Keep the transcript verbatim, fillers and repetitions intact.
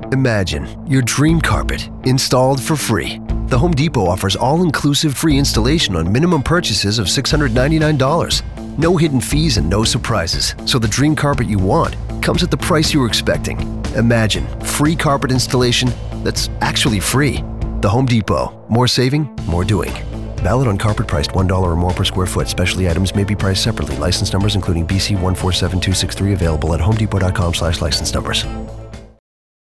Imagine your dream carpet installed for free. The Home Depot offers all-inclusive free installation on minimum purchases of six hundred ninety-nine dollars. No hidden fees and no surprises, so the dream carpet you want comes at the price you were expecting. Imagine free carpet installation that's actually free. The Home Depot. More saving, more doing. Valid on carpet priced one dollar or more per square foot. Specialty items may be priced separately. License numbers including B C one four seven two six three available at homedepot dot com slash license numbers.